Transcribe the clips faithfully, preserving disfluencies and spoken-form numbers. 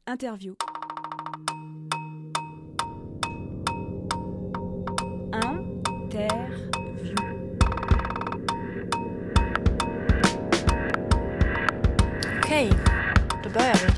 Interview. Interview. Okej, då börjar vi.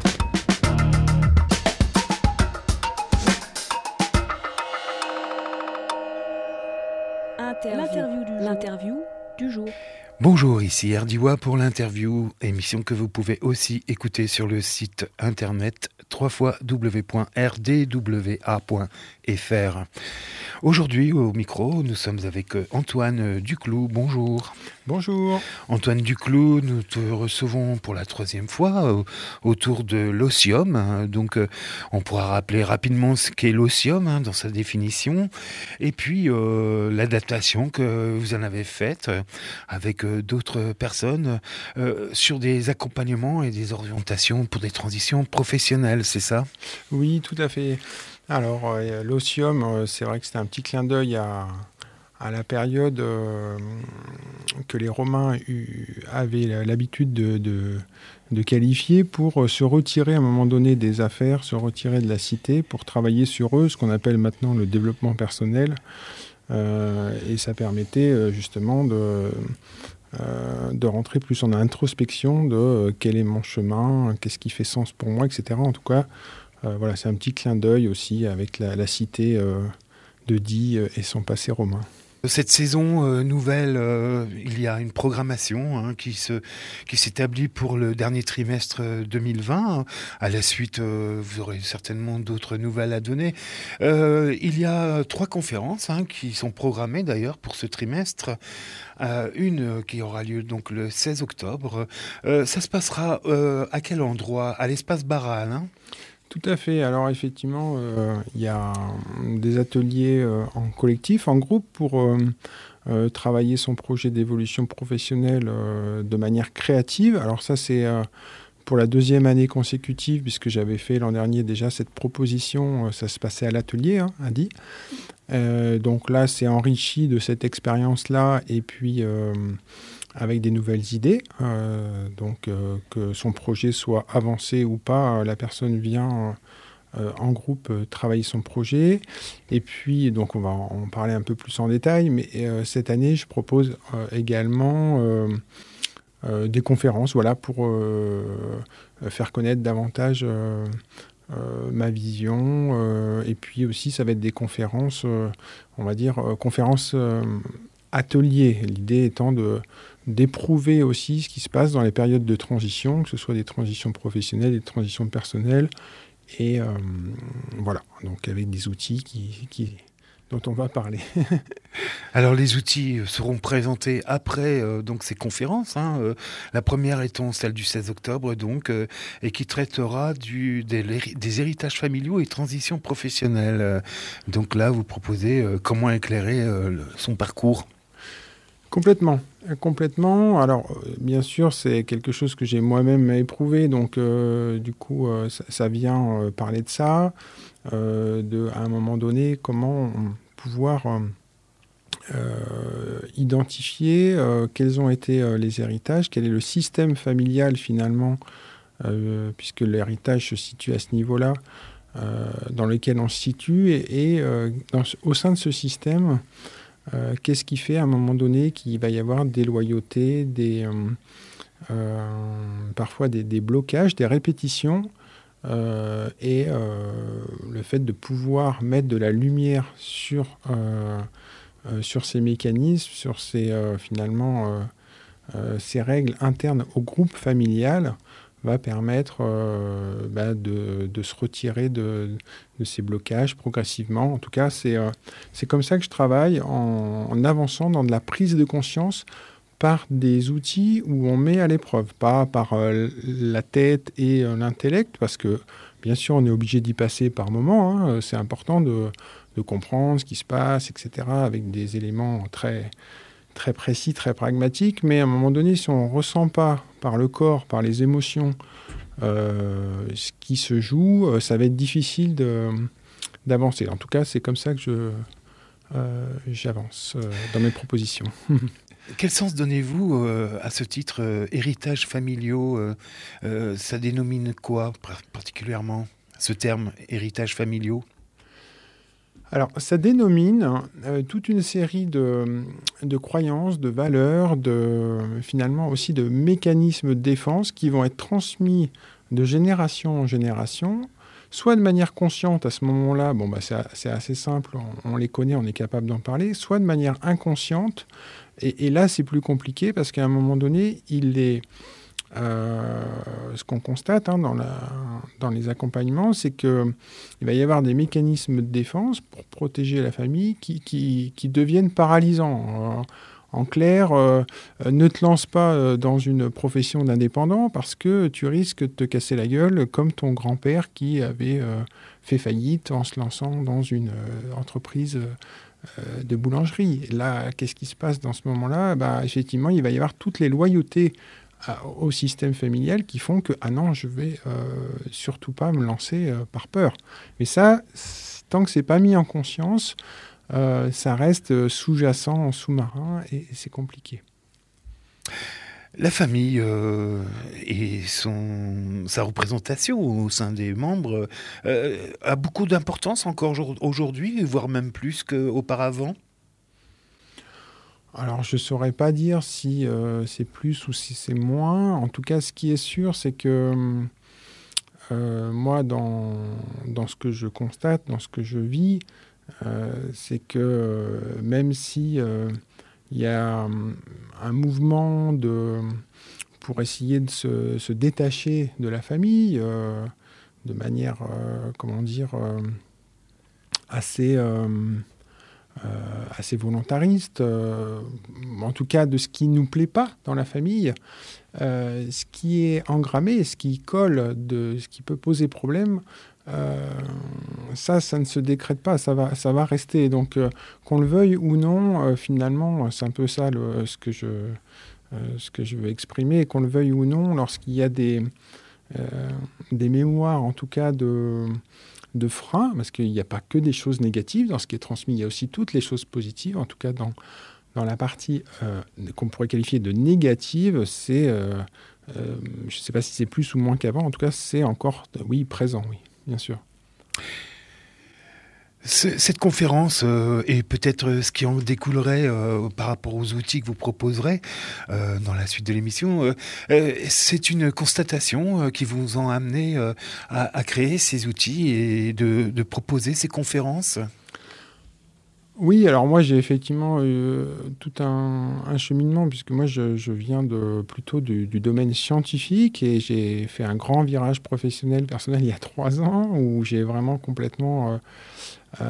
Interview. L'interview du jour. L'interview du jour. Bonjour, ici Erdiwa pour l'interview, émission que vous pouvez aussi écouter sur le site internet w w w point r d w a point f r. Aujourd'hui, au micro, nous sommes avec Antoine Duclou. Bonjour. Bonjour. Antoine Duclou, nous te recevons pour la troisième fois euh, autour de l'osium. Hein, donc, euh, on pourra rappeler rapidement ce qu'est l'osium hein, dans sa définition. Et puis, euh, l'adaptation que vous en avez faite euh, avec euh, d'autres personnes euh, sur des accompagnements et des orientations pour des transitions professionnelles, c'est ça ? Oui, tout à fait. Alors, euh, l'osium, euh, c'est vrai que c'était un petit clin d'œil à, à la période euh, que les Romains eu, avaient l'habitude de, de, de qualifier pour euh, se retirer à un moment donné des affaires, se retirer de la cité pour travailler sur eux, ce qu'on appelle maintenant le développement personnel. Euh, et ça permettait euh, justement de... Euh, de rentrer plus en introspection de euh, quel est mon chemin, qu'est-ce qui fait sens pour moi, et cetera. En tout cas, euh, voilà, c'est un petit clin d'œil aussi avec la, la cité euh, de Die et son passé romain. Cette saison euh, nouvelle, euh, il y a une programmation hein, qui, se, qui s'établit pour le dernier trimestre deux mille vingt. À la suite, euh, vous aurez certainement d'autres nouvelles à donner. Euh, il y a trois conférences hein, qui sont programmées d'ailleurs pour ce trimestre. Euh, une qui aura lieu donc le seize octobre. Euh, ça se passera euh, à quel endroit ? À l'espace Barral hein ? Tout à fait. Alors effectivement, euh, il y a des ateliers euh, en collectif, en groupe, pour euh, euh, travailler son projet d'évolution professionnelle euh, de manière créative. Alors ça, c'est euh, pour la deuxième année consécutive, puisque j'avais fait l'an dernier déjà cette proposition. Euh, ça se passait à l'atelier, hein, à Die. Euh, donc là, c'est enrichi de cette expérience-là, et puis... Euh, avec des nouvelles idées, euh, donc euh, que son projet soit avancé ou pas, la personne vient euh, en groupe euh, travailler son projet. Et puis, donc on va en parler un peu plus en détail, mais euh, cette année, je propose euh, également euh, euh, des conférences, voilà, pour euh, faire connaître davantage euh, euh, ma vision. Euh, et puis aussi, ça va être des conférences, euh, on va dire, euh, conférences euh, ateliers. L'idée étant de d'éprouver aussi ce qui se passe dans les périodes de transition, que ce soit des transitions professionnelles, des transitions personnelles, et euh, voilà, donc avec des outils qui, qui, dont on va parler. Alors les outils seront présentés après euh, donc ces conférences, hein, euh, la première étant celle du seize octobre, donc, euh, et qui traitera du, des, des héritages familiaux et transitions professionnelles. Euh, donc là, vous proposez euh, comment éclairer euh, le, son parcours. Complètement, complètement. Alors, euh, bien sûr, c'est quelque chose que j'ai moi-même éprouvé, donc euh, du coup, euh, ça, ça vient euh, parler de ça, euh, de, à un moment donné, comment pouvoir euh, euh, identifier euh, quels ont été euh, les héritages, quel est le système familial finalement, euh, puisque l'héritage se situe à ce niveau-là, euh, dans lequel on se situe, et, et euh, dans, au sein de ce système, Euh, qu'est-ce qui fait à un moment donné qu'il va y avoir des loyautés, des, euh, euh, parfois des, des blocages, des répétitions, euh, et euh, le fait de pouvoir mettre de la lumière sur, euh, euh, sur ces mécanismes, sur ces, euh, finalement, euh, euh, ces règles internes au groupe familial, va permettre euh, bah, de, de se retirer de, de ces blocages progressivement. En tout cas, c'est, euh, c'est comme ça que je travaille, en, en avançant dans de la prise de conscience par des outils où on met à l'épreuve, pas par euh, la tête et euh, l'intellect, parce que bien sûr, on est obligé d'y passer par moments. Hein, c'est important de, de comprendre ce qui se passe, et cetera, avec des éléments très... très précis, très pragmatique, mais à un moment donné, si on ne ressent pas par le corps, par les émotions, euh, ce qui se joue, euh, ça va être difficile de, d'avancer. En tout cas, c'est comme ça que je, euh, j'avance euh, dans mes propositions. Quel sens donnez-vous euh, à ce titre euh, héritage familiaux euh, euh, ça dénomine quoi particulièrement ? ce terme héritage familiaux? Alors, ça dénomine euh, toute une série de, de croyances, de valeurs, de, finalement aussi de mécanismes de défense qui vont être transmis de génération en génération, soit de manière consciente à ce moment-là, bon, bah, c'est, c'est assez simple, on, on les connaît, on est capable d'en parler, soit de manière inconsciente, et, et là c'est plus compliqué parce qu'à un moment donné, il est... Euh, ce qu'on constate hein, dans, la, dans les accompagnements, c'est qu'il va y avoir des mécanismes de défense pour protéger la famille qui, qui, qui deviennent paralysants. Euh, en clair, euh, ne te lance pas dans une profession d'indépendant parce que tu risques de te casser la gueule comme ton grand-père qui avait euh, fait faillite en se lançant dans une euh, entreprise euh, de boulangerie. Et là, qu'est-ce qui se passe dans ce moment-là? Bah, effectivement, il va y avoir toutes les loyautés au système familial qui font que ah non, je vais euh, surtout pas me lancer euh, par peur. Mais ça, tant que c'est pas mis en conscience, euh, ça reste sous-jacent, sous-marin et, et c'est compliqué. La famille euh, et son, sa représentation au sein des membres euh, a beaucoup d'importance encore aujourd'hui, voire même plus qu'auparavant. Alors, je ne saurais pas dire si euh, c'est plus ou si c'est moins. En tout cas, ce qui est sûr, c'est que euh, moi, dans, dans ce que je constate, dans ce que je vis, euh, c'est que euh, même si il euh, y a un mouvement de, pour essayer de se, se détacher de la famille euh, de manière, euh, comment dire, euh, assez... Euh, Euh, assez volontariste, euh, en tout cas de ce qui ne nous plaît pas dans la famille, euh, ce qui est engrammé, ce qui colle, de, ce qui peut poser problème, euh, ça, ça ne se décrète pas, ça va, ça va rester. Donc, euh, qu'on le veuille ou non, euh, finalement, c'est un peu ça le, ce, que je, euh, ce que je veux exprimer, qu'on le veuille ou non, lorsqu'il y a des, euh, des mémoires, en tout cas, de... de freins, parce qu'il n'y a pas que des choses négatives dans ce qui est transmis, il y a aussi toutes les choses positives, en tout cas dans, dans la partie euh, qu'on pourrait qualifier de négative, c'est, euh, euh, je ne sais pas si c'est plus ou moins qu'avant, en tout cas c'est encore, oui, présent, oui, bien sûr. Cette conférence euh, et peut-être ce qui en découlerait euh, par rapport aux outils que vous proposerez euh, dans la suite de l'émission, euh, euh, c'est une constatation euh, qui vous ont amené euh, à, à créer ces outils et de, de proposer ces conférences? Oui, alors moi j'ai effectivement eu tout un, un cheminement, puisque moi je, je viens de, plutôt du, du domaine scientifique et j'ai fait un grand virage professionnel, personnel il y a trois ans, où j'ai vraiment complètement... Euh, Euh,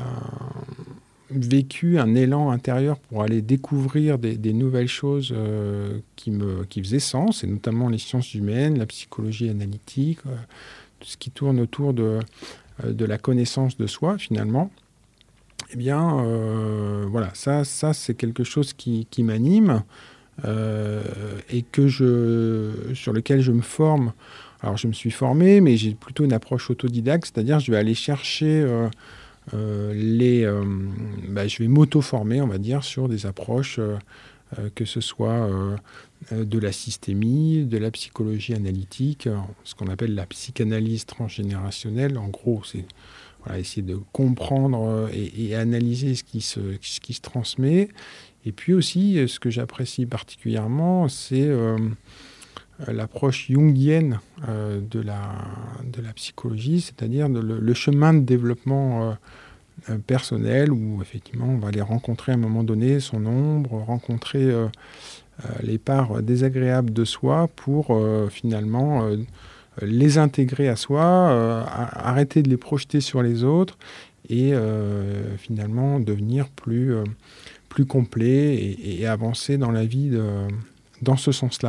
vécu un élan intérieur pour aller découvrir des, des nouvelles choses euh, qui me qui faisaient sens, et notamment les sciences humaines, la psychologie analytique, euh, tout ce qui tourne autour de, euh, de la connaissance de soi, finalement. Eh bien, euh, voilà, ça, ça c'est quelque chose qui, qui m'anime euh, et que je, sur lequel je me forme. Alors, je me suis formé, mais j'ai plutôt une approche autodidacte, c'est-à-dire je vais aller chercher... Euh, Euh, les, euh, bah, je vais m'auto-former, on va dire, sur des approches, euh, euh, que ce soit euh, de la systémie, de la psychologie analytique, euh, ce qu'on appelle la psychanalyse transgénérationnelle. En gros, c'est voilà, essayer de comprendre euh, et, et analyser ce qui, se, ce qui se transmet. Et puis aussi, ce que j'apprécie particulièrement, c'est euh, l'approche jungienne euh, de, la, de la psychologie, c'est-à-dire de le, le chemin de développement euh, euh, personnel, où effectivement on va aller rencontrer à un moment donné son ombre, rencontrer euh, euh, les parts désagréables de soi pour euh, finalement euh, les intégrer à soi, euh, arrêter de les projeter sur les autres et euh, finalement devenir plus, euh, plus complet et, et avancer dans la vie de, dans ce sens-là.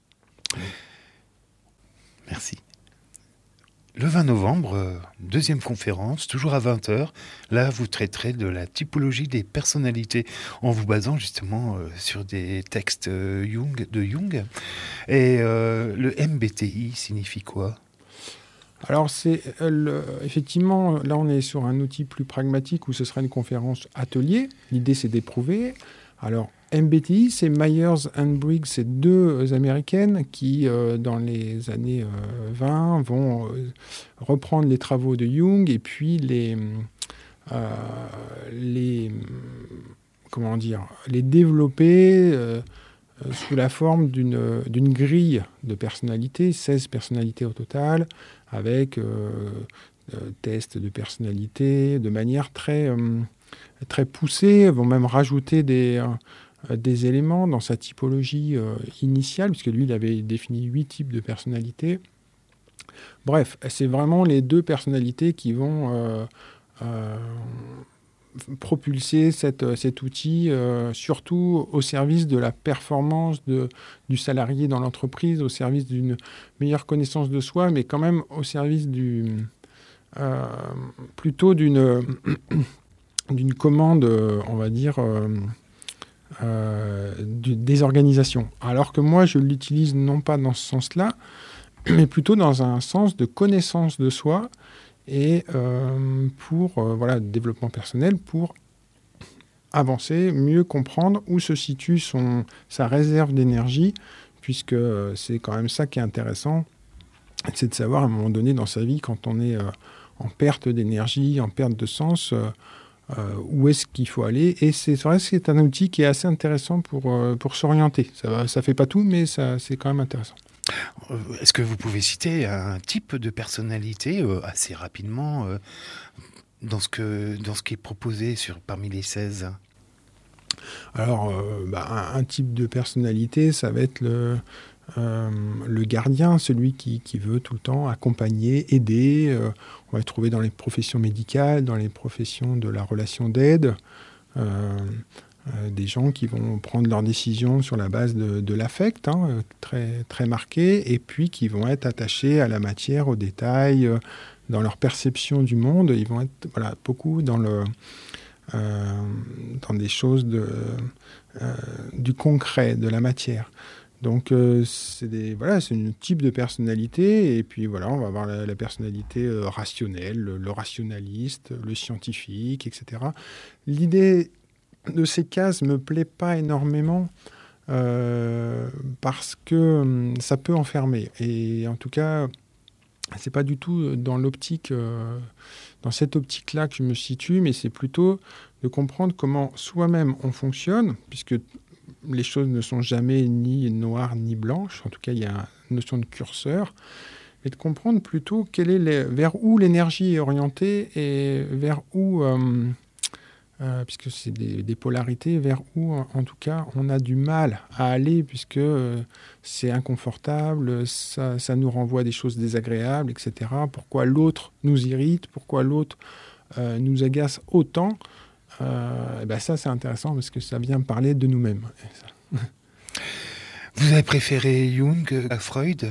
Merci. Le vingt novembre, deuxième conférence, toujours à vingt heures. Là, vous traiterez de la typologie des personnalités en vous basant justement euh, sur des textes euh, Jung, de Jung. Et euh, le M B T I signifie quoi ? Alors, c'est euh, le, effectivement, là, on est sur un outil plus pragmatique où ce sera une conférence atelier. L'idée, c'est d'éprouver. Alors, M B T I, c'est Myers and Briggs, c'est deux Américaines qui, euh, dans les années euh, vingt, vont euh, reprendre les travaux de Jung et puis les, euh, les, comment dire, les développer euh, sous la forme d'une, d'une grille de personnalités, seize personnalités au total, avec euh, euh, tests de personnalité, de manière très, euh, très poussée. Elles vont même rajouter des... Euh, des éléments dans sa typologie euh, initiale, puisque lui, il avait défini huit types de personnalités. Bref, c'est vraiment les deux personnalités qui vont euh, euh, propulser cette, cet outil, euh, surtout au service de la performance de, du salarié dans l'entreprise, au service d'une meilleure connaissance de soi, mais quand même au service du, euh, plutôt d'une, d'une commande, on va dire... Euh, Euh, de, des organisations. Alors que moi, je l'utilise non pas dans ce sens-là, mais plutôt dans un sens de connaissance de soi et euh, pour euh, voilà, développement personnel, pour avancer, mieux comprendre où se situe son, sa réserve d'énergie, puisque euh, c'est quand même ça qui est intéressant, c'est de savoir à un moment donné dans sa vie, quand on est euh, en perte d'énergie, en perte de sens, euh, Euh, où est-ce qu'il faut aller. Et c'est vrai que c'est un outil qui est assez intéressant pour, euh, pour s'orienter. Ça ne fait pas tout, mais ça, c'est quand même intéressant. Est-ce que vous pouvez citer un type de personnalité euh, assez rapidement euh, dans, ce que, dans ce qui est proposé sur, parmi les seize? Alors, euh, bah, un, un type de personnalité, ça va être le... Euh, le gardien, celui qui, qui veut tout le temps accompagner, aider. Euh, on va le trouver dans les professions médicales, dans les professions de la relation d'aide. Euh, euh, des gens qui vont prendre leurs décisions sur la base de, de l'affect, hein, très, très marqué, et puis qui vont être attachés à la matière, aux détails, euh, dans leur perception du monde. Ils vont être voilà, beaucoup dans, le, euh, dans des choses de, euh, du concret, de la matière. Donc, euh, c'est, des, voilà, c'est un type de personnalité. Et puis, voilà, on va avoir la, la personnalité euh, rationnelle, le, le rationaliste, le scientifique, et cetera. L'idée de ces cases ne me plaît pas énormément euh, parce que euh, ça peut enfermer. Et en tout cas, c'est pas du tout dans l'optique, euh, dans cette optique-là que je me situe, mais c'est plutôt de comprendre comment soi-même on fonctionne, puisque les choses ne sont jamais ni noires ni blanches. En tout cas, il y a une notion de curseur. Et de comprendre plutôt quelle est les, vers où l'énergie est orientée et vers où, euh, euh, puisque c'est des, des polarités, vers où, en tout cas, on a du mal à aller, puisque euh, c'est inconfortable, ça, ça nous renvoie à des choses désagréables, et cetera. Pourquoi l'autre nous irrite, pourquoi l'autre euh, nous agace autant. Euh, et ben ça, c'est intéressant parce que ça vient parler de nous-mêmes. Vous avez préféré Jung à Freud?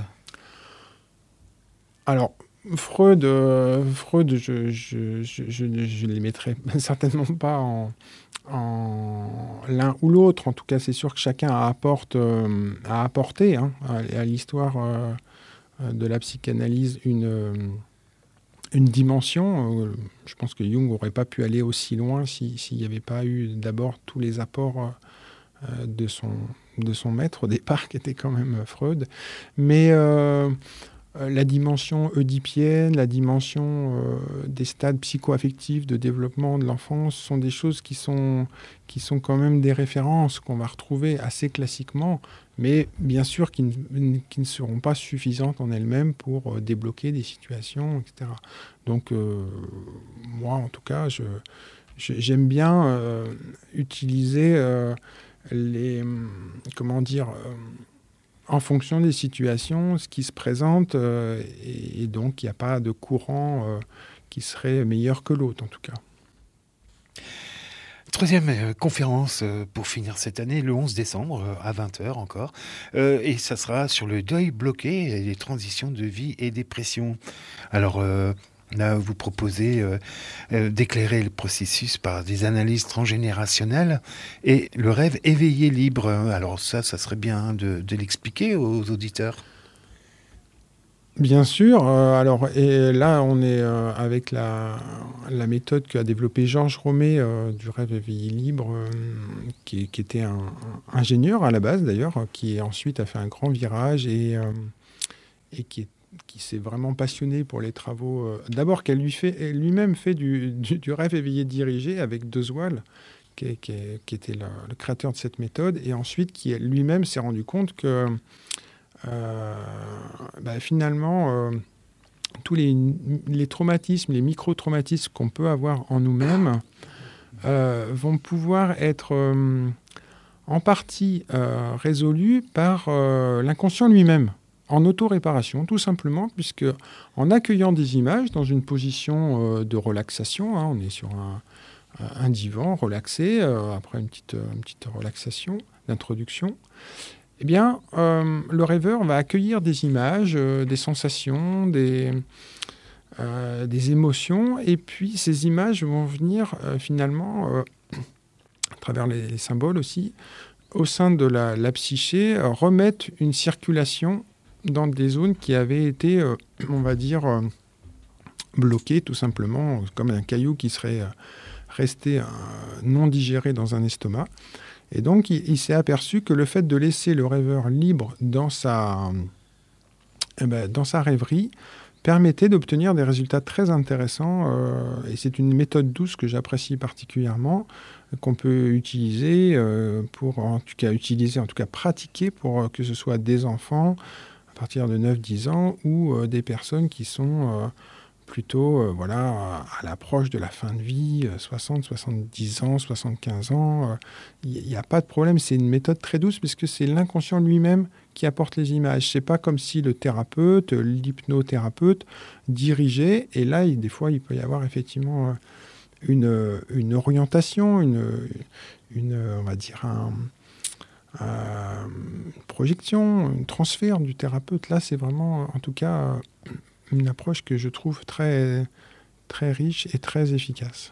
Alors, Freud, euh, Freud je, je, je, je, je les mettrai certainement pas en, en l'un ou l'autre. En tout cas, c'est sûr que chacun apporte, euh, a apporté hein, à, à l'histoire euh, de la psychanalyse une... Euh, une dimension. Je pense que Jung n'aurait pas pu aller aussi loin s'il n'y avait pas eu d'abord tous les apports euh, de, son, de son maître au départ, qui était quand même Freud. Mais euh, la dimension oedipienne, la dimension euh, des stades psycho-affectifs de développement de l'enfance sont des choses qui sont, qui sont quand même des références qu'on va retrouver assez classiquement, mais bien sûr qui ne, qui ne seront pas suffisantes en elles-mêmes pour euh, débloquer des situations, et cetera. Donc, euh, moi, en tout cas, je, je, j'aime bien euh, utiliser euh, les... Comment dire euh, en fonction des situations, ce qui se présente, euh, et, et donc il n'y a pas de courant euh, qui serait meilleur que l'autre, en tout cas. Troisième euh, conférence euh, pour finir cette année, le onze décembre, euh, à vingt heures encore. Euh, et ça sera sur le deuil bloqué et les transitions de vie et dépression. Alors, euh, là, vous proposez euh, euh, d'éclairer le processus par des analyses transgénérationnelles et le rêve éveillé libre. Alors ça, ça serait bien de, de l'expliquer aux auditeurs. Bien sûr. Euh, alors, et là, on est euh, avec la, la méthode qu'a développée Georges Romet euh, du rêve éveillé libre, euh, qui, qui était un, un ingénieur à la base d'ailleurs, qui ensuite a fait un grand virage et, euh, et qui, est, qui s'est vraiment passionné pour les travaux. Euh, d'abord qu'elle lui fait, lui-même fait du, du, du rêve éveillé dirigé avec Deuswal, qui, qui, qui était le, le créateur de cette méthode, et ensuite qui lui-même s'est rendu compte que euh, bah, finalement... Euh, tous les, les traumatismes, les micro-traumatismes qu'on peut avoir en nous-mêmes euh, vont pouvoir être euh, en partie euh, résolus par euh, l'inconscient lui-même, en auto-réparation, tout simplement, puisque en accueillant des images dans une position euh, de relaxation, hein, on est sur un, un divan relaxé, euh, après une petite, une petite relaxation d'introduction, eh bien, euh, le rêveur va accueillir des images, euh, des sensations, des, euh, des émotions, et puis ces images vont venir euh, finalement, euh, à travers les, les symboles aussi, au sein de la, la psyché, euh, remettre une circulation dans des zones qui avaient été, euh, on va dire, euh, bloquées tout simplement, comme un caillou qui serait euh, resté euh, non digéré dans un estomac. Et donc, il, il s'est aperçu que le fait de laisser le rêveur libre dans sa, eh ben, dans sa rêverie permettait d'obtenir des résultats très intéressants. Euh, et c'est une méthode douce que j'apprécie particulièrement, qu'on peut utiliser, euh, pour, en tout cas utiliser, en tout cas pratiquer pour euh, que ce soit des enfants à partir de neuf dix ans ou euh, des personnes qui sont... Euh, plutôt euh, voilà, à l'approche de la fin de vie, euh, soixante, soixante-dix ans, soixante-quinze ans. Il euh, n'y a pas de problème, c'est une méthode très douce puisque c'est l'inconscient lui-même qui apporte les images. C'est pas comme si le thérapeute, l'hypnothérapeute dirigeait, et là, il, des fois, il peut y avoir effectivement euh, une, une orientation, une, une, on va dire un, euh, une projection, un transfert du thérapeute. Là, c'est vraiment, en tout cas... Euh, une approche que je trouve très, très riche et très efficace.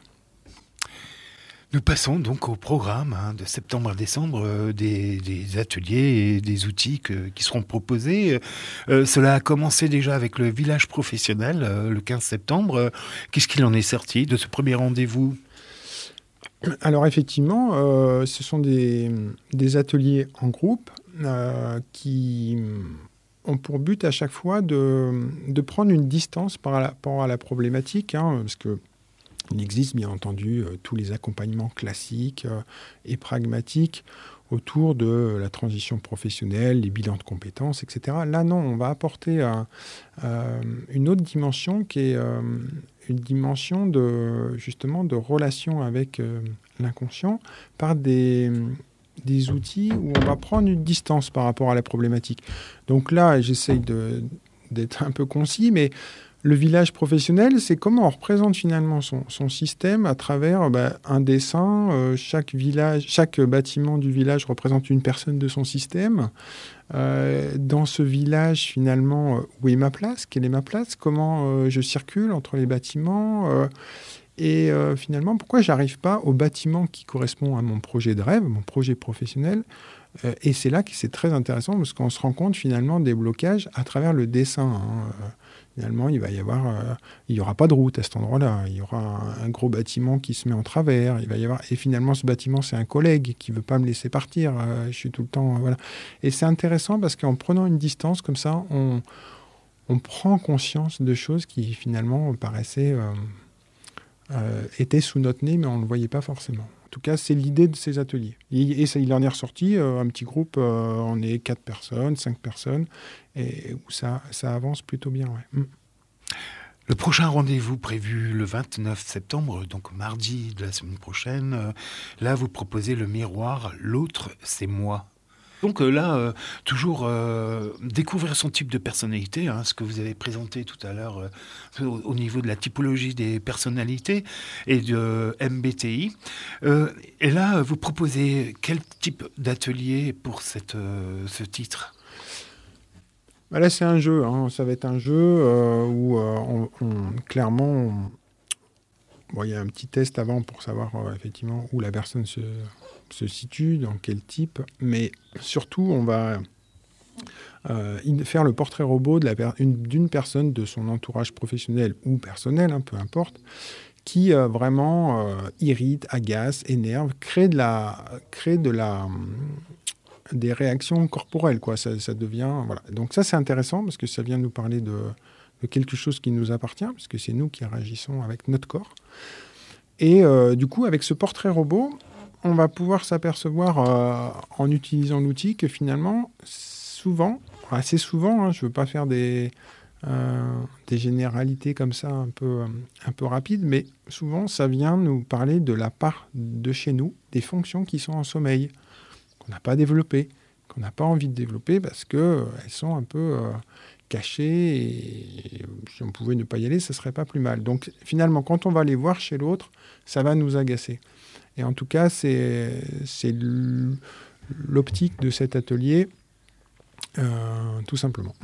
Nous passons donc au programme hein, de septembre à décembre, euh, des, des ateliers et des outils que, qui seront proposés. Euh, cela a commencé déjà avec le village professionnel euh, le quinze septembre. Euh, qu'est-ce qu'il en est sorti de ce premier rendez-vous ? Alors effectivement, euh, ce sont des, des ateliers en groupe euh, qui... ont pour but à chaque fois de, de prendre une distance par rapport à la problématique, hein, parce qu'il existe bien entendu euh, tous les accompagnements classiques euh, et pragmatiques autour de la transition professionnelle, les bilans de compétences, et cetera. Là, non, on va apporter euh, euh, une autre dimension qui est euh, une dimension de, justement, de relation avec euh, l'inconscient par des... des outils où on va prendre une distance par rapport à la problématique. Donc là, j'essaye de, d'être un peu concis, mais le village professionnel, c'est comment on représente finalement son, son système à travers bah, un dessin. Euh, chaque village, chaque bâtiment du village représente une personne de son système. Euh, dans ce village, finalement, où est ma place ? Quelle est ma place ? Comment euh, je circule entre les bâtiments ? euh, Et euh, finalement, pourquoi je n'arrive pas au bâtiment qui correspond à mon projet de rêve, mon projet professionnel ? euh, Et c'est là que c'est très intéressant parce qu'on se rend compte finalement des blocages à travers le dessin. Hein. Euh, finalement, il va y avoir, euh, il y aura pas de route à cet endroit-là. Il y aura un, un gros bâtiment qui se met en travers. Il va y avoir, et finalement, ce bâtiment, c'est un collègue qui veut pas me laisser partir. Euh, je suis tout le temps, euh, voilà. Et c'est intéressant parce qu'en prenant une distance comme ça, on, on prend conscience de choses qui finalement paraissaient euh, Euh, était sous notre nez, mais on ne le voyait pas forcément. En tout cas, c'est l'idée de ces ateliers. Et, et ça, il en est ressorti euh, un petit groupe, euh, on est quatre personnes, cinq personnes, et où ça, ça avance plutôt bien. Ouais. Mm. Le prochain rendez-vous prévu le vingt-neuf septembre, donc mardi de la semaine prochaine, euh, là, vous proposez le miroir, l'autre, c'est moi. Donc euh, là, euh, toujours euh, découvrir son type de personnalité, hein, ce que vous avez présenté tout à l'heure euh, au, au niveau de la typologie des personnalités et de M B T I. Euh, et là, vous proposez quel type d'atelier pour cette, euh, ce titre ? Bah là, c'est un jeu. Hein. Ça va être un jeu euh, où euh, on, on, clairement, on... Bon, il y a un petit test avant pour savoir euh, effectivement où la personne se... se situe, dans quel type, mais surtout on va euh, faire le portrait robot de la per- une, d'une personne de son entourage professionnel ou personnel, hein, peu importe, qui euh, vraiment euh, irrite, agace, énerve, crée de la, crée de la, des réactions corporelles, quoi. Ça, ça devient, voilà. Donc ça, c'est intéressant parce que ça vient nous parler de, de quelque chose qui nous appartient, parce que c'est nous qui réagissons avec notre corps. Et euh, du coup, avec ce portrait robot, on va pouvoir s'apercevoir euh, en utilisant l'outil que finalement, souvent, assez souvent, hein, je ne veux pas faire des... Euh, des généralités comme ça un peu, un peu rapides, mais souvent ça vient nous parler de la part de chez nous, des fonctions qui sont en sommeil, qu'on n'a pas développées, qu'on n'a pas envie de développer parce qu'elles sont un peu euh, cachées et, et si on pouvait ne pas y aller, ça ne serait pas plus mal. Donc finalement, quand on va les voir chez l'autre, ça va nous agacer. Et en tout cas, c'est, c'est l'optique de cet atelier, euh, tout simplement.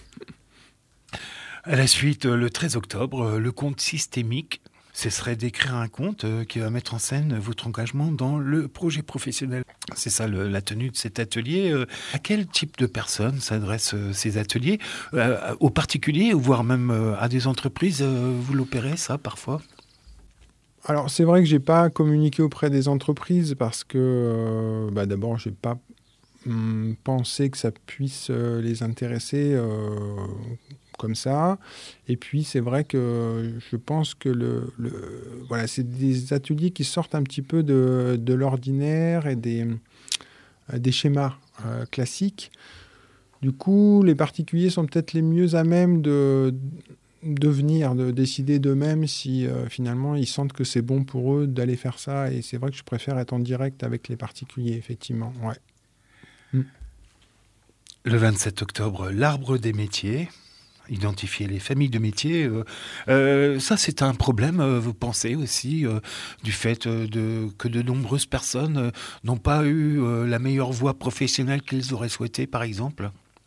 À la suite, le treize octobre, le conte systémique, ce serait d'écrire un conte qui va mettre en scène votre engagement dans le projet professionnel. C'est ça le, la tenue de cet atelier. À quel type de personnes s'adressent ces ateliers ? euh, Aux particuliers, voire même à des entreprises, vous l'opérez ça parfois ? Alors c'est vrai que je n'ai pas communiqué auprès des entreprises parce que euh, bah, d'abord je n'ai pas hum, pensé que ça puisse euh, les intéresser euh, comme ça. Et puis, c'est vrai que je pense que le, le, voilà, c'est des ateliers qui sortent un petit peu de, de l'ordinaire et des, des schémas euh, classiques. Du coup, les particuliers sont peut-être les mieux à même de, de venir, de décider d'eux-mêmes si euh, finalement ils sentent que c'est bon pour eux d'aller faire ça. Et c'est vrai que je préfère être en direct avec les particuliers, effectivement. Ouais. Mm. Le vingt-sept octobre, l'arbre des métiers. Identifier les familles de métiers, euh, euh, ça c'est un problème, euh, vous pensez aussi, euh, du fait euh, de, que de nombreuses personnes euh, n'ont pas eu euh, la meilleure voie professionnelle qu'ils auraient souhaité, par exemple ?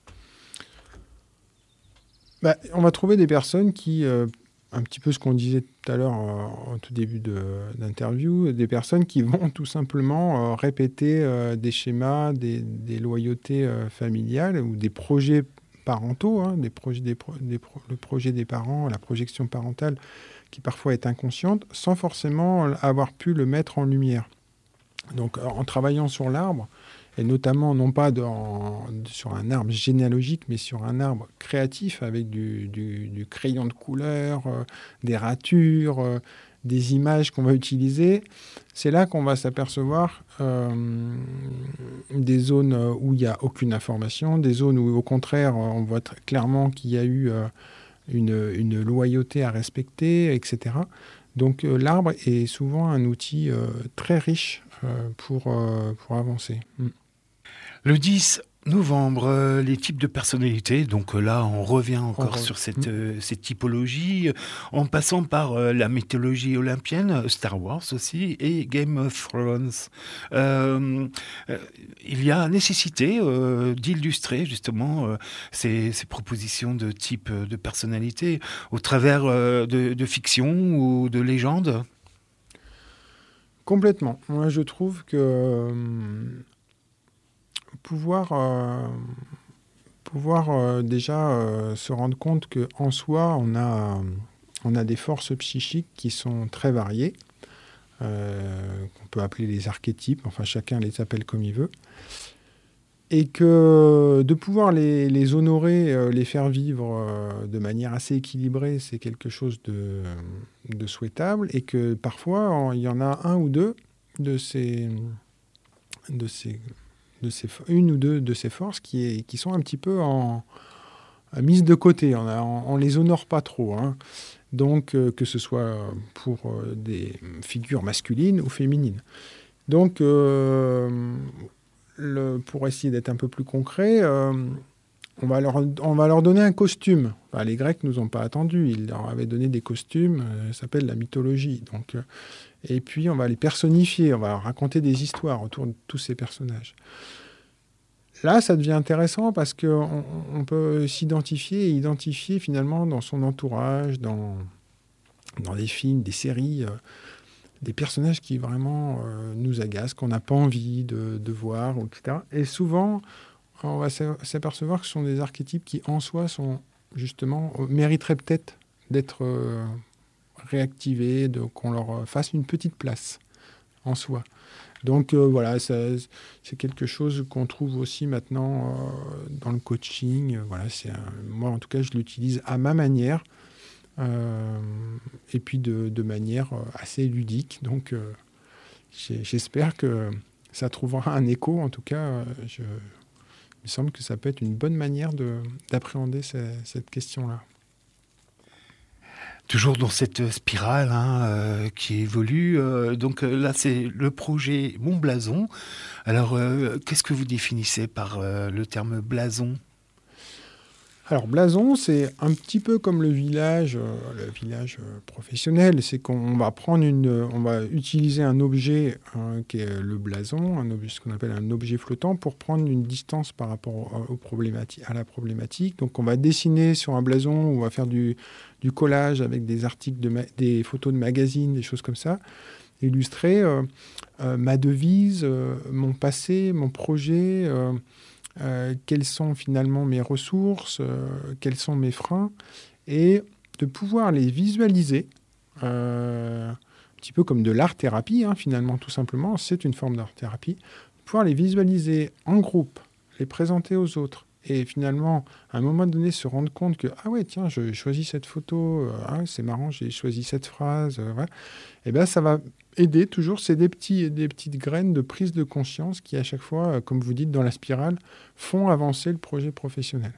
Bah, on va trouver des personnes qui, euh, un petit peu ce qu'on disait tout à l'heure euh, en tout début de, d'interview, des personnes qui vont tout simplement euh, répéter euh, des schémas, des, des loyautés euh, familiales ou des projets parentaux, hein, des projets, des pro, des pro, le projet des parents, la projection parentale qui parfois est inconsciente, sans forcément avoir pu le mettre en lumière. Donc en travaillant sur l'arbre, et notamment non pas dans, sur un arbre généalogique, mais sur un arbre créatif avec du, du, du crayon de couleur, euh, des ratures, euh, des images qu'on va utiliser, c'est là qu'on va s'apercevoir euh, des zones où il n'y a aucune information, des zones où au contraire on voit très clairement qu'il y a eu euh, une, une loyauté à respecter, et cetera. Donc euh, l'arbre est souvent un outil euh, très riche euh, pour, euh, pour avancer. Mm. Le dix novembre, euh, les types de personnalités, donc euh, là on revient encore on sur cette, euh, cette typologie, en passant par euh, la mythologie olympienne, Star Wars aussi, et Game of Thrones. Euh, euh, il y a nécessité euh, d'illustrer justement euh, ces, ces propositions de type de personnalité au travers euh, de, de fiction ou de légendes. Complètement. Moi je trouve que... Euh, pouvoir, euh, pouvoir euh, déjà euh, se rendre compte qu'en soi, on a, on a des forces psychiques qui sont très variées, euh, qu'on peut appeler les archétypes, enfin chacun les appelle comme il veut, et que de pouvoir les, les honorer, euh, les faire vivre euh, de manière assez équilibrée, c'est quelque chose de, de souhaitable, et que parfois, il y en a un ou deux de ces... De ces De ces, une ou deux de ces forces qui, est, qui sont un petit peu en, en mises de côté. On ne les honore pas trop. Hein. Donc, euh, que ce soit pour euh, des figures masculines ou féminines. Donc, euh, le, pour essayer d'être un peu plus concret, euh, on, va leur, on va leur donner un costume. Enfin, les Grecs ne nous ont pas attendu. Ils leur avaient donné des costumes. Euh, ça s'appelle la mythologie. Donc, euh, et puis, on va les personnifier, on va leur raconter des histoires autour de tous ces personnages. Là, ça devient intéressant parce qu'on on peut s'identifier et identifier finalement dans son entourage, dans, dans des films, des séries, euh, des personnages qui vraiment euh, nous agacent, qu'on n'a pas envie de, de voir, et cetera. Et souvent, on va s'apercevoir que ce sont des archétypes qui, en soi, sont justement, mériteraient peut-être d'être... Euh, réactiver, de, qu'on leur fasse une petite place en soi. Donc euh, voilà, ça, c'est quelque chose qu'on trouve aussi maintenant euh, dans le coaching. Voilà, c'est un, moi, en tout cas, je l'utilise à ma manière euh, et puis de, de manière assez ludique. Donc euh, j'espère que ça trouvera un écho. En tout cas, je, il me semble que ça peut être une bonne manière de, d'appréhender ce, cette question-là. Toujours dans cette spirale hein, euh, qui évolue. Euh, donc euh, là, c'est le projet Mon Blason. Alors, euh, qu'est-ce que vous définissez par euh, le terme blason ? Alors, blason, c'est un petit peu comme le village, euh, le village euh, professionnel. C'est qu'on va prendre une, on va utiliser un objet hein, qui est le blason, un objet, ce qu'on appelle un objet flottant, pour prendre une distance par rapport aux problématiques, à la problématique. Donc, on va dessiner sur un blason, on va faire du, du collage avec des articles, de ma- des photos de magazines, des choses comme ça, illustrer euh, euh, ma devise, euh, mon passé, mon projet. Euh, Euh, quelles sont finalement mes ressources, euh, quels sont mes freins, et de pouvoir les visualiser, euh, un petit peu comme de l'art-thérapie, hein, finalement, tout simplement, c'est une forme d'art-thérapie, pouvoir les visualiser en groupe, les présenter aux autres, et finalement, à un moment donné, se rendre compte que, ah ouais, tiens, je choisis cette photo, euh, ah, c'est marrant, j'ai choisi cette phrase, euh, ouais. Et bien, ça va aider toujours, c'est des, petits, des petites graines de prise de conscience qui, à chaque fois, comme vous dites, dans la spirale, font avancer le projet professionnel.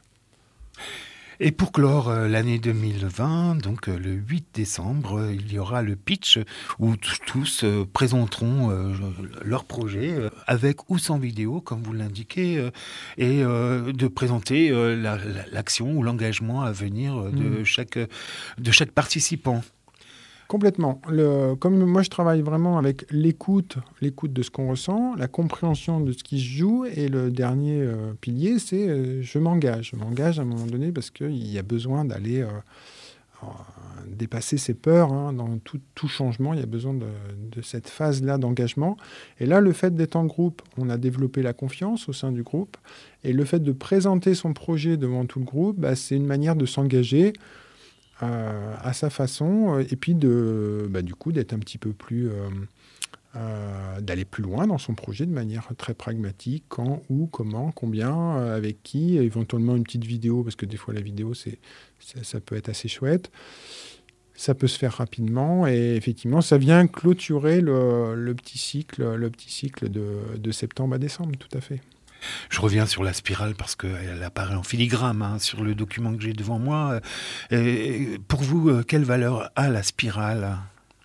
Et pour clore euh, l'année deux mille vingt, donc euh, le huit décembre, euh, il y aura le pitch où t- tous euh, présenteront euh, leur projet euh, avec ou sans vidéo, comme vous l'indiquez, euh, et euh, de présenter euh, la, la, l'action ou l'engagement à venir euh, de, mmh. chaque, de chaque participant. Complètement. Le, comme moi, je travaille vraiment avec l'écoute, l'écoute de ce qu'on ressent, la compréhension de ce qui se joue, et le dernier euh, pilier, c'est euh, je m'engage. Je m'engage à un moment donné parce qu'il y a besoin d'aller euh, euh, dépasser ses peurs. Hein, dans tout, tout changement, il y a besoin de, de cette phase-là d'engagement. Et là, le fait d'être en groupe, on a développé la confiance au sein du groupe. Et le fait de présenter son projet devant tout le groupe, bah, c'est une manière de s'engager Euh, à sa façon, et puis de, bah, du coup d'être un petit peu plus, euh, euh, d'aller plus loin dans son projet de manière très pragmatique, quand, où, comment, combien, euh, avec qui, éventuellement une petite vidéo, parce que des fois la vidéo, c'est, ça, ça peut être assez chouette. Ça peut se faire rapidement, et effectivement, ça vient clôturer le, le petit cycle, le petit cycle de, de septembre à décembre, tout à fait. Je reviens sur la spirale parce qu'elle apparaît en filigrane hein, sur le document que j'ai devant moi. Et pour vous, quelle valeur a la spirale ?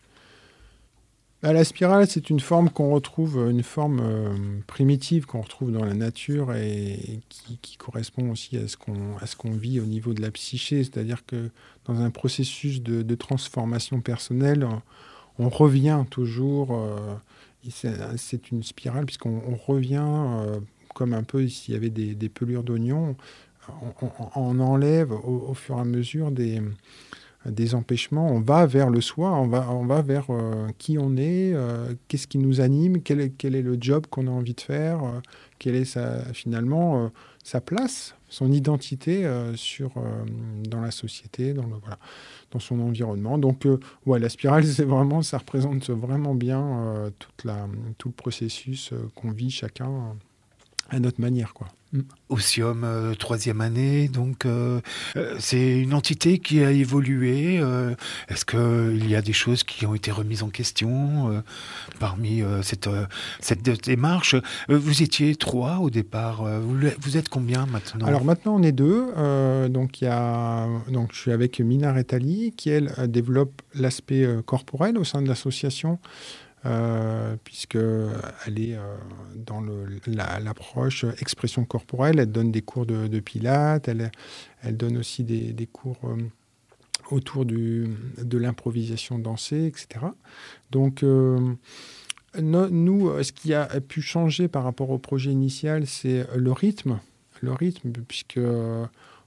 La spirale, c'est une forme qu'on retrouve, une forme euh, primitive qu'on retrouve dans la nature et, et qui, qui correspond aussi à ce, qu'on, à ce qu'on vit au niveau de la psyché. C'est-à-dire que dans un processus de, de transformation personnelle, on, on revient toujours. Euh, c'est, c'est une spirale puisqu'on on revient... Euh, comme un peu s'il y avait des, des pelures d'oignons, on, on, on enlève au, au fur et à mesure des, des empêchements, on va vers le soi, on va, on va vers euh, qui on est, euh, qu'est-ce qui nous anime, quel est, quel est le job qu'on a envie de faire, euh, quelle est sa, finalement euh, sa place, son identité euh, sur, euh, dans la société, dans, le, voilà, dans son environnement. Donc euh, ouais, la spirale, c'est vraiment, ça représente vraiment bien euh, toute la, tout le processus euh, qu'on vit chacun euh, à notre manière, quoi. Osium, euh, troisième année, donc euh, euh, c'est une entité qui a évolué. Euh, est-ce qu'il y a des choses qui ont été remises en question euh, parmi euh, cette, euh, cette démarche ? euh, Vous étiez trois au départ. Euh, vous, vous êtes combien maintenant ? Alors maintenant, on est deux. Euh, donc, y a, donc, je suis avec Mina Retali, qui, elle, développe l'aspect euh, corporel au sein de l'association. Euh, puisqu'elle est euh, dans le, la, l'approche expression corporelle. Elle donne des cours de, de pilates, elle, elle donne aussi des, des cours euh, autour du, de l'improvisation dansée, et cetera. Donc, euh, no, nous, ce qui a pu changer par rapport au projet initial, c'est le rythme. Le rythme, puisque euh,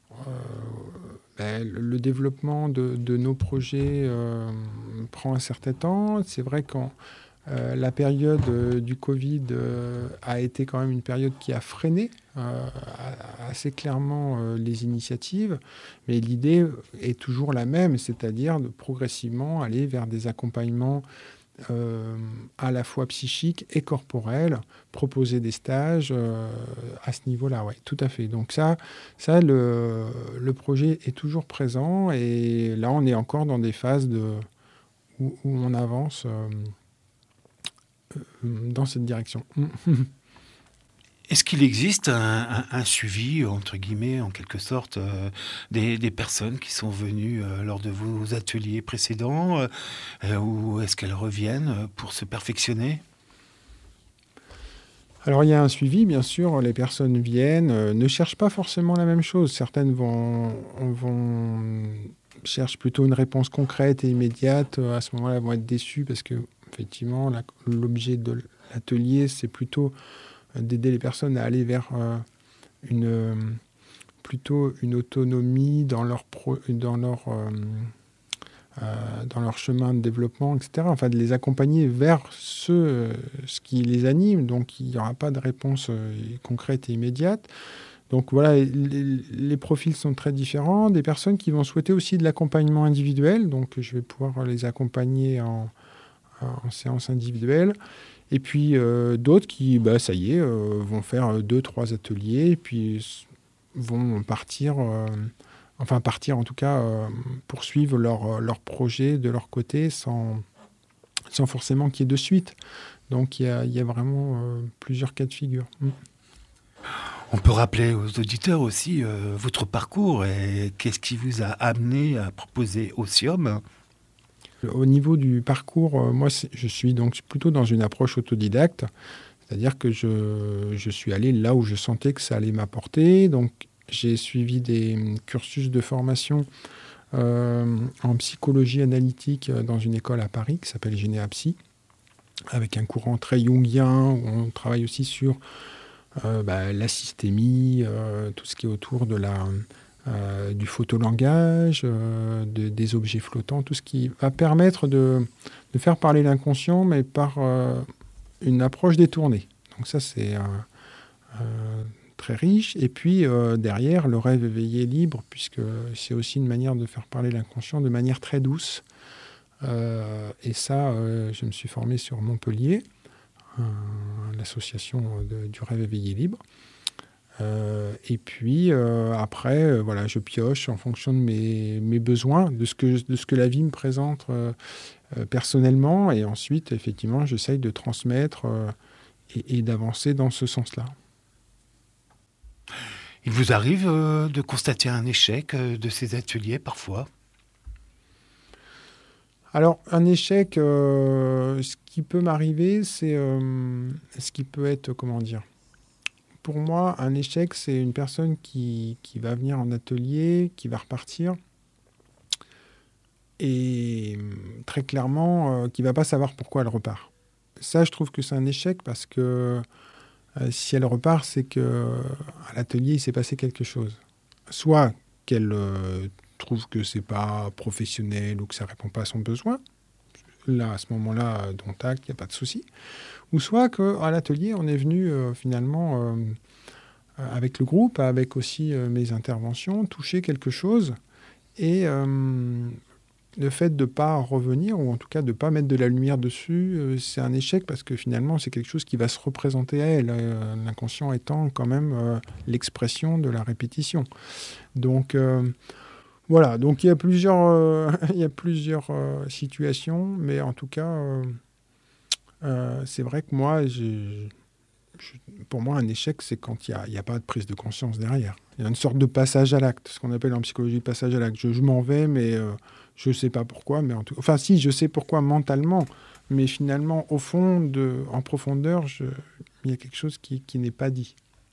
ben, le développement de, de nos projets euh, prend un certain temps. C'est vrai qu'en Euh, la période euh, du Covid euh, a été quand même une période qui a freiné euh, assez clairement euh, les initiatives, mais l'idée est toujours la même, c'est-à-dire de progressivement aller vers des accompagnements euh, à la fois psychiques et corporels, proposer des stages euh, à ce niveau-là, ouais, tout à fait. Donc ça, ça le, le projet est toujours présent, et là on est encore dans des phases de, où, où on avance euh, dans cette direction. Est-ce qu'il existe un, un, un suivi, entre guillemets, en quelque sorte, euh, des, des personnes qui sont venues euh, lors de vos ateliers précédents, euh, ou est-ce qu'elles reviennent pour se perfectionner ? Alors il y a un suivi, bien sûr, les personnes viennent, euh, ne cherchent pas forcément la même chose. Certaines vont, vont cherchent plutôt une réponse concrète et immédiate. À ce moment-là, elles vont être déçues parce que, effectivement, la, l'objet de l'atelier, c'est plutôt d'aider les personnes à aller vers euh, une, euh, plutôt une autonomie dans leur, pro, dans, leur, euh, euh, dans leur chemin de développement, et cetera. Enfin, de les accompagner vers ce, euh, ce qui les anime. Donc, il n'y aura pas de réponse euh, concrète et immédiate. Donc, voilà, les, les profils sont très différents. Des personnes qui vont souhaiter aussi de l'accompagnement individuel. Donc, je vais pouvoir les accompagner en, en séance individuelle. Et puis euh, d'autres qui, bah, ça y est, euh, vont faire deux, trois ateliers, et puis vont partir, euh, enfin partir en tout cas, euh, poursuivre leur, leur projet de leur côté sans, sans forcément qu'il y ait de suite. Donc il y a, y a vraiment euh, plusieurs cas de figure. Mm. On peut rappeler aux auditeurs aussi euh, votre parcours et qu'est-ce qui vous a amené à proposer Ossium ? Au niveau du parcours, euh, moi, je suis donc plutôt dans une approche autodidacte, c'est-à-dire que je, je suis allé là où je sentais que ça allait m'apporter. Donc, j'ai suivi des cursus de formation euh, en psychologie analytique dans une école à Paris qui s'appelle Généapsy, avec un courant très jungien où on travaille aussi sur euh, bah, la systémie, euh, tout ce qui est autour de la... Euh, du photolangage, euh, de, des objets flottants, tout ce qui va permettre de, de faire parler l'inconscient, mais par euh, une approche détournée. Donc ça, c'est euh, euh, très riche. Et puis, euh, derrière, le rêve éveillé libre, puisque c'est aussi une manière de faire parler l'inconscient de manière très douce. Euh, et ça, euh, je me suis formé sur Montpellier, euh, l'association de, du rêve éveillé libre. Euh, et puis euh, après, euh, voilà, je pioche en fonction de mes, mes besoins, de ce, que, de ce que la vie me présente euh, euh, personnellement. Et ensuite, effectivement, j'essaye de transmettre euh, et, et d'avancer dans ce sens-là. Il vous arrive euh, de constater un échec euh, de ces ateliers parfois ? Alors, un échec, euh, ce qui peut m'arriver, c'est euh, ce qui peut être, comment dire, pour moi, un échec, c'est une personne qui, qui va venir en atelier, qui va repartir, et très clairement, euh, qui ne va pas savoir pourquoi elle repart. Ça, je trouve que c'est un échec parce que euh, si elle repart, c'est qu'à l'atelier, il s'est passé quelque chose. Soit qu'elle euh, trouve que ce n'est pas professionnel ou que ça ne répond pas à son besoin. Là, à ce moment-là, dont acte, il n'y a pas de souci. Ou soit qu'à l'atelier, on est venu euh, finalement, euh, avec le groupe, avec aussi euh, mes interventions, toucher quelque chose. Et euh, le fait de ne pas revenir, ou en tout cas de ne pas mettre de la lumière dessus, euh, c'est un échec parce que finalement, c'est quelque chose qui va se représenter à elle, euh, l'inconscient étant quand même euh, l'expression de la répétition. Donc... Euh, Voilà, donc il y a plusieurs, euh, il y a plusieurs euh, situations, mais en tout cas, euh, euh, c'est vrai que moi, j'ai, je, pour moi, un échec, c'est quand il n'y a, il y a pas de prise de conscience derrière. Il y a une sorte de passage à l'acte, ce qu'on appelle en psychologie le passage à l'acte. Je, je m'en vais, mais euh, je ne sais pas pourquoi. Mais en tout, enfin, si, je sais pourquoi mentalement, mais finalement, au fond, de, en profondeur, je, il y a quelque chose qui, qui n'est pas dit.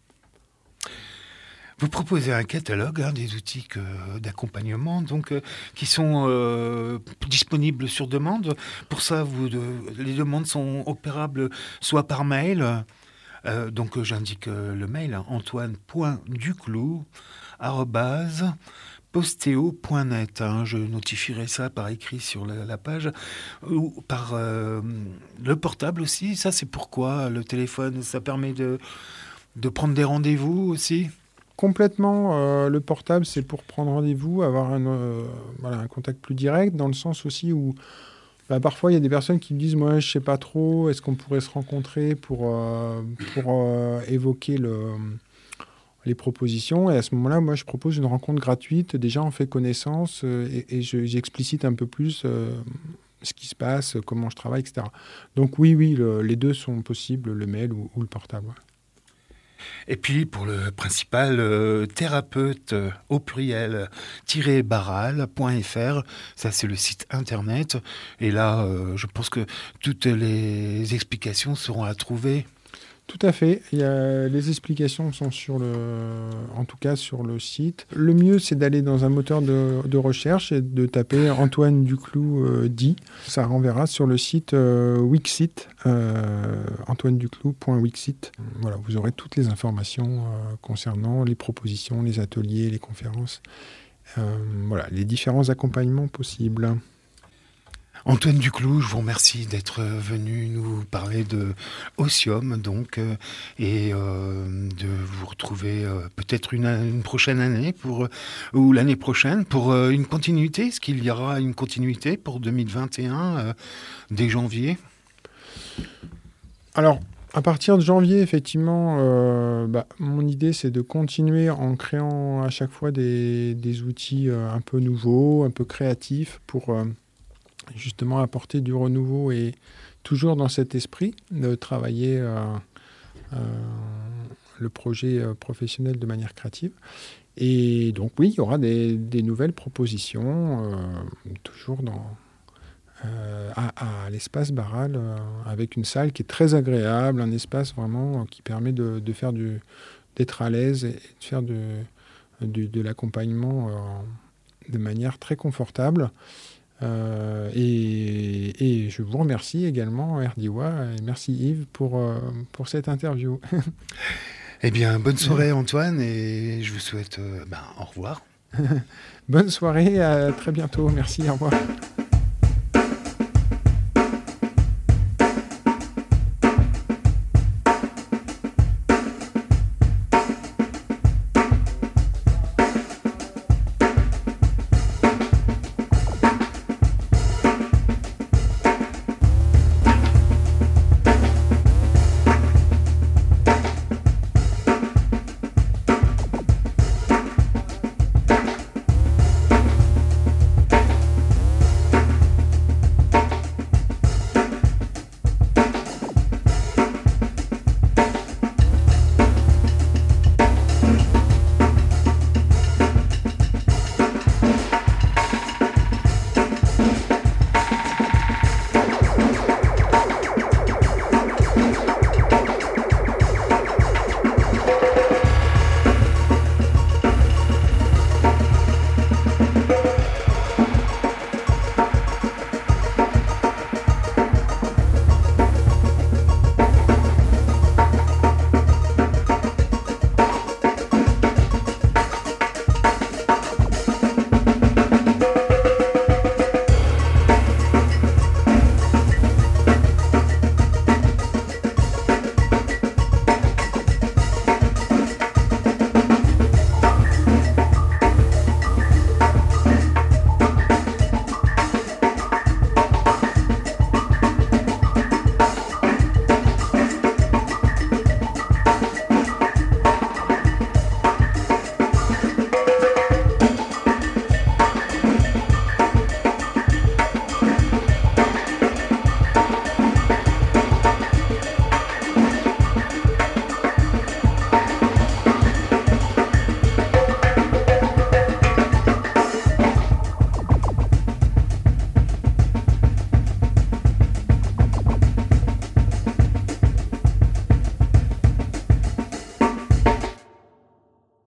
Vous proposez un catalogue, hein, des outils que, d'accompagnement, donc euh, qui sont euh, disponibles sur demande. Pour ça, vous, de, les demandes sont opérables soit par mail. Euh, donc, j'indique le mail, antoine point duclou arobase postéo point net. Hein, je notifierai ça par écrit sur la, la page. Ou par euh, le portable aussi. Ça, c'est pourquoi le téléphone, ça permet de, de prendre des rendez-vous aussi. Complètement. Euh, le portable, c'est pour prendre rendez-vous, avoir un, euh, voilà, un contact plus direct, dans le sens aussi où bah, parfois il y a des personnes qui me disent « Moi, je ne sais pas trop, est-ce qu'on pourrait se rencontrer pour, euh, pour euh, évoquer le... » les propositions, et à ce moment-là, moi, je propose une rencontre gratuite. Déjà, on fait connaissance euh, et, et je, j'explicite un peu plus euh, ce qui se passe, comment je travaille, et cetera. Donc oui, oui, le, les deux sont possibles, le mail ou, ou le portable. Ouais. Et puis, pour le principal, euh, thérapeute euh, au pluriel, tiret barral point f r, ça c'est le site internet. Et là, euh, je pense que toutes les explications seront à trouver. Tout à fait. Il y a, les explications sont sur le, en tout cas sur le site. Le mieux, c'est d'aller dans un moteur de, de recherche et de taper Antoine Duclou euh, dit. Ça renverra sur le site euh, Wixit, euh, antoine duclou point wixit. Voilà, vous aurez toutes les informations euh, concernant les propositions, les ateliers, les conférences. Euh, voilà, les différents accompagnements possibles. Antoine Duclou, je vous remercie d'être venu nous parler de Ossium, donc, euh, et euh, de vous retrouver euh, peut-être une, une prochaine année, pour, ou l'année prochaine, pour euh, une continuité. Est-ce qu'il y aura une continuité pour deux mille vingt et un, euh, dès janvier ? Alors, à partir de janvier, effectivement, euh, bah, mon idée, c'est de continuer en créant à chaque fois des, des outils euh, un peu nouveaux, un peu créatifs, pour... Euh, justement apporter du renouveau et toujours dans cet esprit de travailler euh, euh, le projet euh, professionnel de manière créative. Et donc oui, il y aura des, des nouvelles propositions, euh, toujours dans, euh, à, à l'espace Barral, euh, avec une salle qui est très agréable, un espace vraiment euh, qui permet de, de faire du, d'être à l'aise et de faire de, de, de l'accompagnement euh, de manière très confortable. Euh, et, et je vous remercie également, Erdiwa, et merci Yves pour, euh, pour cette interview. Eh bien, bonne soirée Antoine, et je vous souhaite euh, ben, au revoir. Bonne soirée, à très bientôt. Merci, au revoir.